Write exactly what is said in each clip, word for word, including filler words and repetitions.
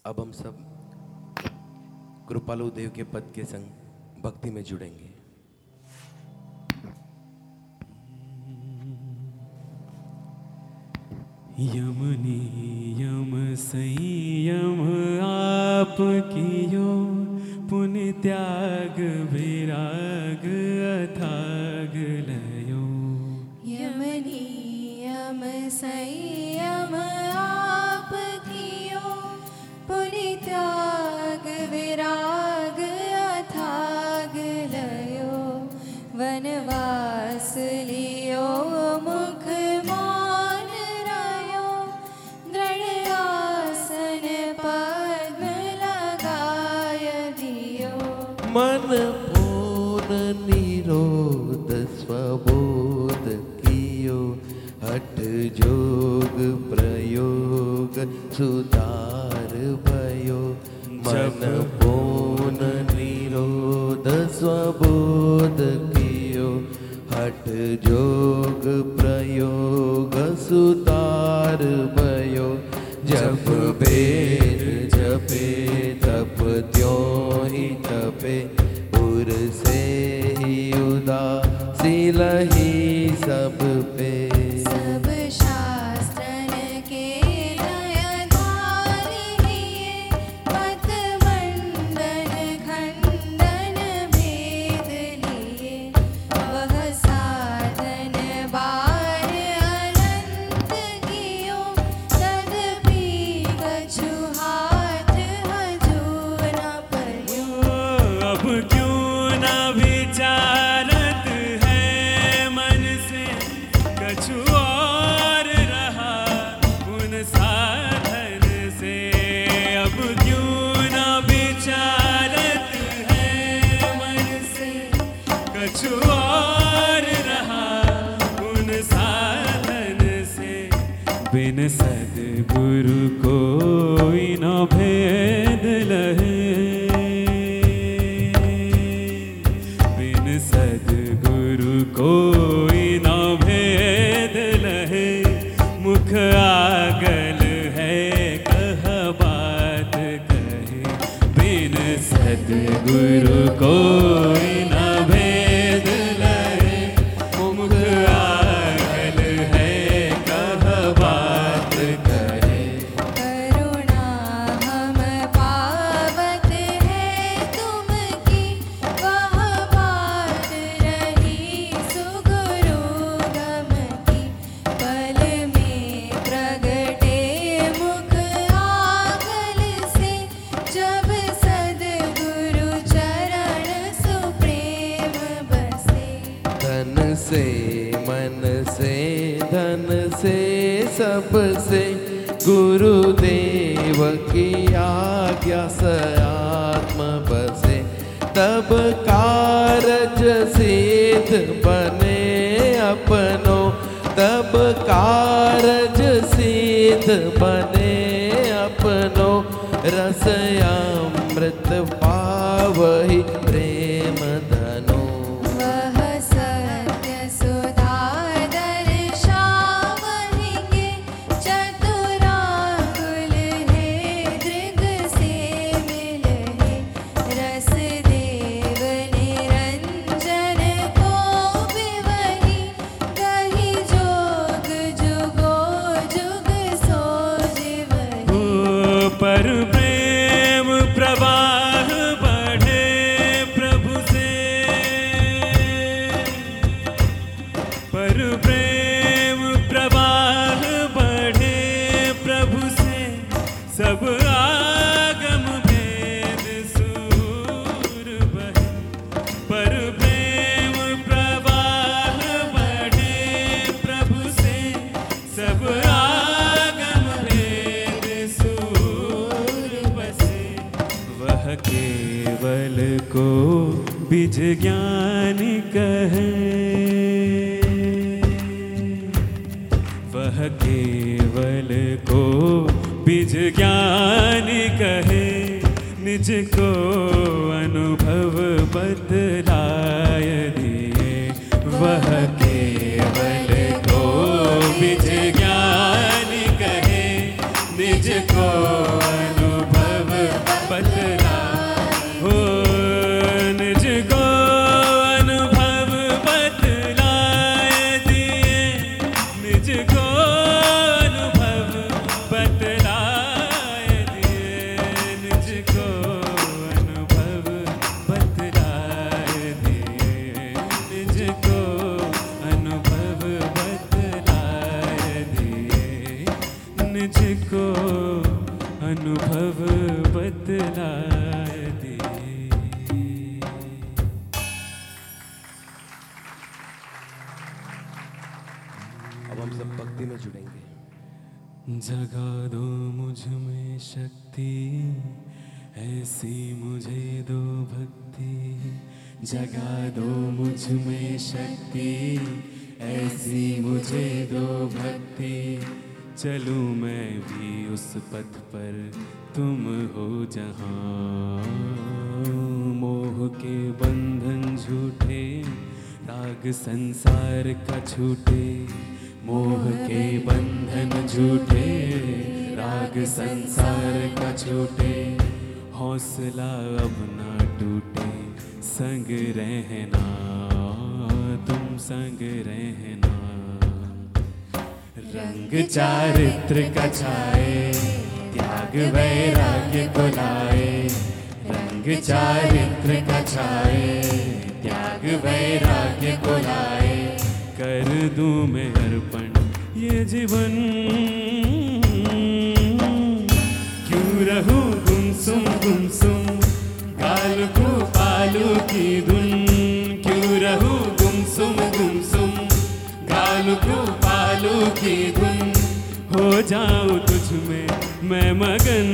अब हम सब कृपालु देव के पद के संग भक्ति में जुड़ेंगे। यम नियम संयम आप कियो, पुण्य त्याग विराग अथाग लयो। यम नियम संयम आप कियो, पुण्य त्याग विराग अथाग लयो। वनवास लियो मुख मौन रयो, दृढ़ आसन पद्म लगाय दियो। मन पूर्ण निरोध स्वबोध कियो, हठ जोग प्रयोग सुधार भयो। मन पूर्ण निरोध स्वबोध कियो, हठ जोग प्रयोग सुधार भयो। जप वेद जपे तप त्यों ही तपे, उर से ही उदासीन ही सब पे। सब शास्त्रन के नय धारिये, मत मंडन खंडन भेद लिए। वह साधन बार अनंत कियो, तदपि कछु हाथ हजू न पर्यो। अब क्यों न विचारत है मन से, कछु और रहा उन साधन से। अब क्यों न विचारत है मन से, कछु और रहा उन साधन से। बिन सद्गुरु कोई न भेद लहे, बिन सद्गुरु कोई न भेद लहे। मुख आगल है कह बात कहे, बिन सद्गुरु कोई न भेद लहे। मुख आगल है कह बात कहे। करुणा हम पावत है तुमकी, वह बात रही सुगुरु गम की। पल में प्रगटे मुख आगल से, जब सद्गुरु चरण सुप्रेम बसे। धन से मन से धन से सब से, गुरुदेव की आज्ञा से आत्म बसे। तब कारज सिद्ध बने अपनो, तब कारज सिद्ध बने अपनो। रस अमृत पावहि प्रेम धनो। वह सत्य सुधा दर्शावहिगे, चतुरांगुल है दृग से मिलहे। रस देव निरंजन को बिवही, गहि जोग जुगो जुग सो जिवही। ओ पर प्रेम प्रवाह बढ़े प्रभु से, पर प्रेम प्रवाह बढ़े प्रभु से। सब आगम भेद सूर बहे, पर प्रेम प्रवाह बढ़े प्रभु से। सब आगम भेद सूर बसे। वह केवल को बिज ज्ञान कहे, वह केवल को बिज ज्ञान कहे। निज को अनुभव बतलाय दिए, वह केवल को बिज ज्ञान कहे। निज को अनुभव अनुभव बतलाए दे। अब हम सब भक्ति में जुड़ेंगे। जगा दो मुझ में शक्ति, ऐसी मुझे दो भक्ति। जगा दो मुझ में शक्ति, ऐसी मुझे दो भक्ति। चलूं मैं भी उस पथ पर, तुम हो जहाँ। मोह के बंधन झूठे, राग संसार का छूटे। मोह के बंधन झूठे, राग संसार का छूटे। हौसला अब ना टूटे, संग रहना तुम संग रहना। रंग चारित्र का छाए, त्याग वैराग्य को लाए। रंग चारित्र का छाए, त्याग वैराग्य को लाए। कर दूं मैं अर्पण ये जीवन, क्यों रहूं गुमसुम गुमसुम गाल को पालू की धुन। क्यों रहूं गुमसुम गुमसुम गाल को पालू की धुन। हो जाऊं तुझ में मैं मगन,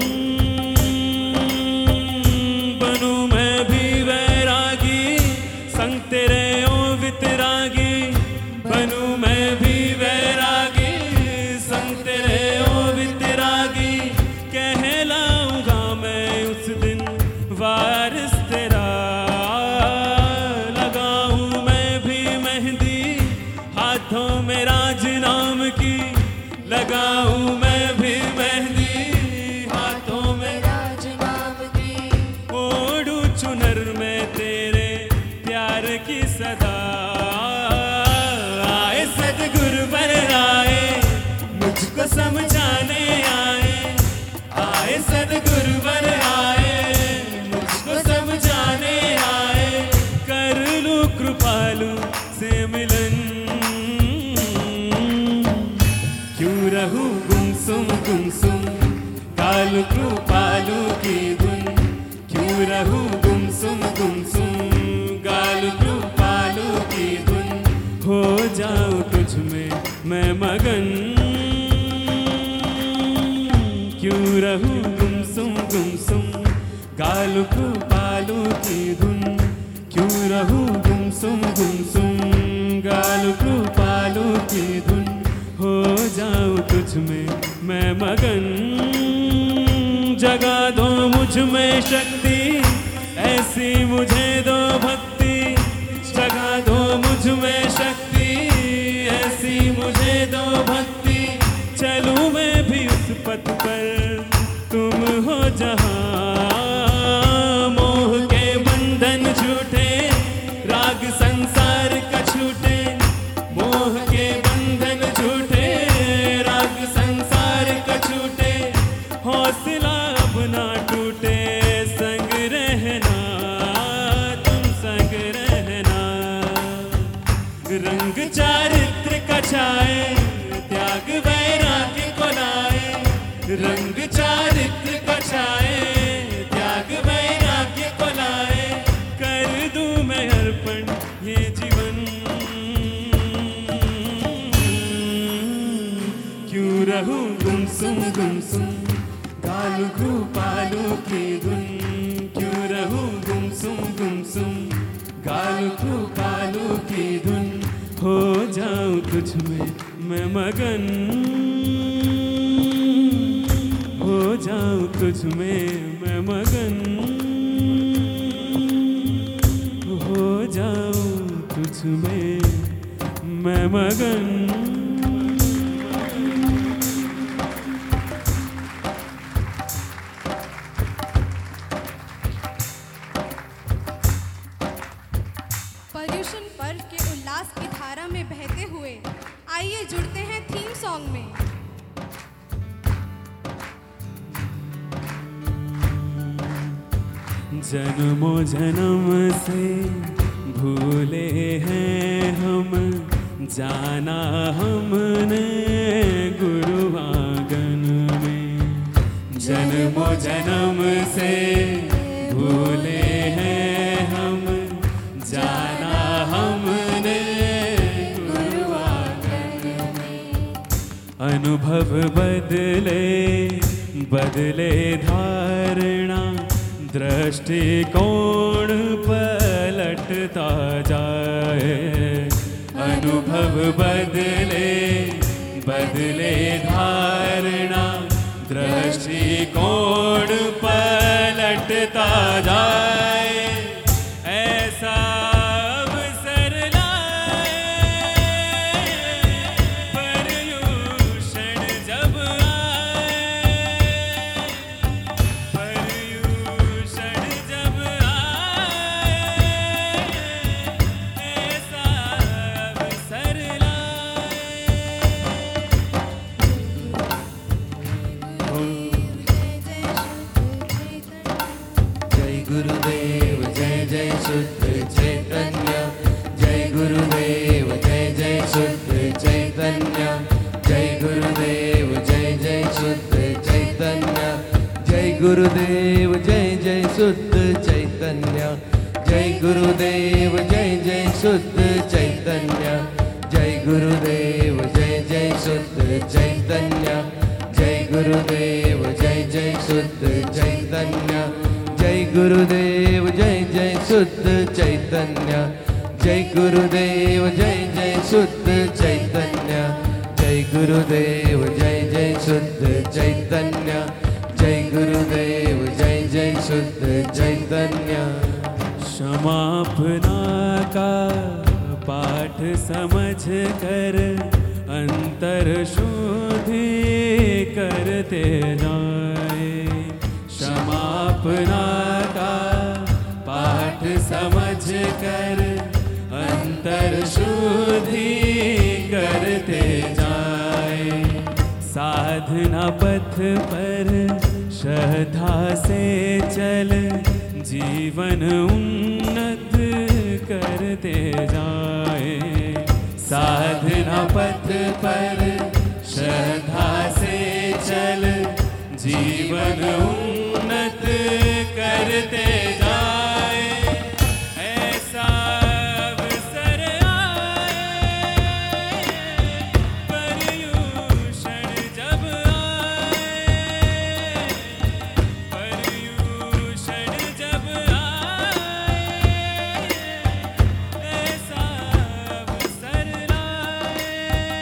बनूं मैं भी वैरागी संग तेरे ओ वितरागी। बनूं मैं भी वैरागी संग तेरे ओ वितरागी। कहलाऊंगा मैं उस दिन वारिस तेरा। लगाऊं मैं भी मेहंदी हाथों में राज नाम की। लगाऊं मैं भी मेहंदी हाथों में राज नाम की। ओढ़ूं चुनर में तेरे प्यार की सदा। आए सद्गुरु वर आए, मुझको समझाने आए। आए सद्गुरु वर आए, मुझको समझाने आए। कर लूं कृपालु से मिलन, क्यों रहूं गुमसुम गुमसुम कालु कृपालु की धुन। क्यों रहूं गुमसुम गुमसुम गालु कृपालु की धुन। हो जाऊं तुझ में मैं मगन, क्यों रहूं गुमसुम गुमसुम गालु कृपालु की धुन। क्यों रहूं गुमसुम गुमसुम गालु कृपालु की धुन। हो जाऊं तुझ में मैं मगन। जगा दो मुझ में शक्ति, ऐसी मुझे दो भक्ति। जगा दो मुझ में शक्ति, ऐसी मुझे दो भक्ति। चलूं मैं भी उस पथ पर, तुम हो जहाँ। मोह के बंधन झूठे, राग संसार का छूटे। मोह के बंधन झूठे, राग संसार का छूटे। हौसला अब ना टूटे, संग रहना तुम संग रहना। रंग चारित्र का छाए, त्याग वैराग्य को लाए। रंग चारित्र का छाए, त्याग वैराग्य को लाए। कर दूं मैं अर्पण ये जीवन, क्यों रहूं गुमसुम गुमसुम कालू कृपालु की धुन। क्यों रहूं गुमसुम गुमसुम गालु कृपालु की धुन। हो जाऊं तुझ में मैं मगन, हो जाऊं तुझ में मैं मगन। हो जाऊं तुझ में मैं मगन। पर्युषण पर्व के उल्लास की धारा में बहते हुए आइए जुड़ते हैं थीम सॉन्ग में। जन्मों जन्म से भूले हैं हम, जाना हमने गुरु आंगन में। जन्मों जन्म से भूले हैं हम, जाना हमने गुरुआगन में। अनुभव बदले बदले धारणा, दृष्टिकोण पलटता जाए। अनुभव बदले बदले धारणा, दृष्टिकोण पलटता जाए। ऐसा अवसर लाए पर्युषण जब आए, पर्युषण जब आए, ऐसा अवसर जय गुरुदेव जय जय शुद्ध चैतन्य, जय गुरुदेव जय जय शुद्ध चैतन्य, जय गुरुदेव जय जय शुद्ध चैतन्य, जय गुरुदेव जय जय शुद्ध चैतन्य, जय गुरुदेव जय जय शुद्ध चैतन्य, जय गुरुदेव जय जय शुद्ध चैतन्य, जय गुरुदेव जय जय शुद्ध चैतन्य, जय गुरुदेव जय जय शुद्ध चैतन्य, जय गुरुदेव जय जय शुद्ध चैतन्य, जय गुरुदेव जय जय शुद्ध चैतन्य, जय गुरुदेव जय जय शुद्ध चैतन्य। क्षमापना का पाठ समझ कर अंतर शुद्धि करते जाए। क्षमापना का पाठ समझ कर अंतर शुद्धि करते जाए। साधना पथ पर श्रद्धा से चल, जीवन उन्नत करते जाए। साधना पथ पर श्रद्धा से चल, जीवन उन्नत करते जाए। ऐसा अवसर आए पर्युषण जब आए, पर्युषण जब आए, ऐसा अवसर आए।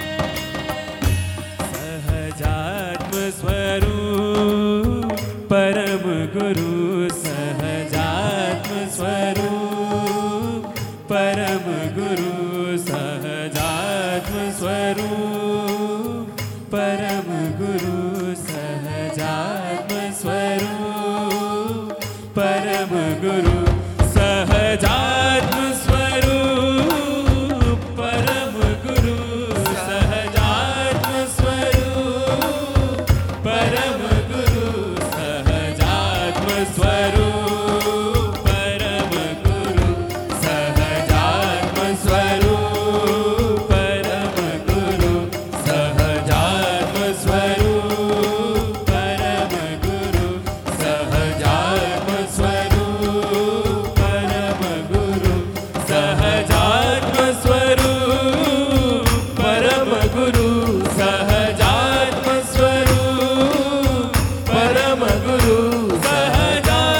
सहजात्म स्वरूप परम गुरु, सहजात्म स्वरूप परम गुरु, सहजात्म स्वरूप परम गुरु, सहजात्म स्वरूप परम गुरु, सहजात्म स्वरूप परम गुरु, सहजात्म स्वरूप परम गुरु, सहजात्म स्वरूप परम गुरु, सहजात्म स्वरूप परम गुरु, सहजात्म स्वरूप परम गुरु, सहजात्म स्वरूप परम गुरु, सहजात्म स्वरूप परम गुरु, सहजात्म स्वरूप परम गुरु, सहजात्म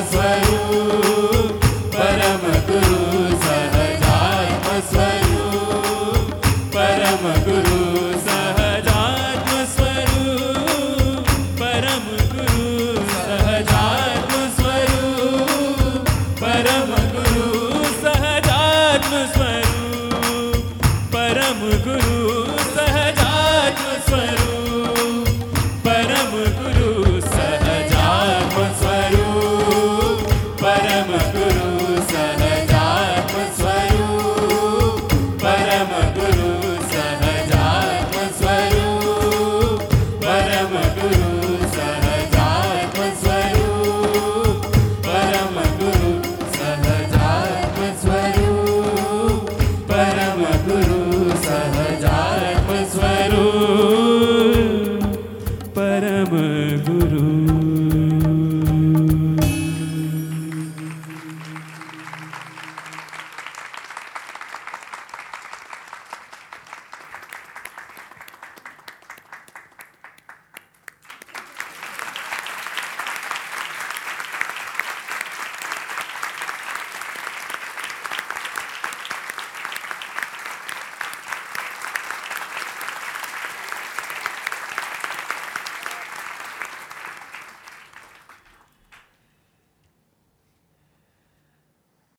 स्वर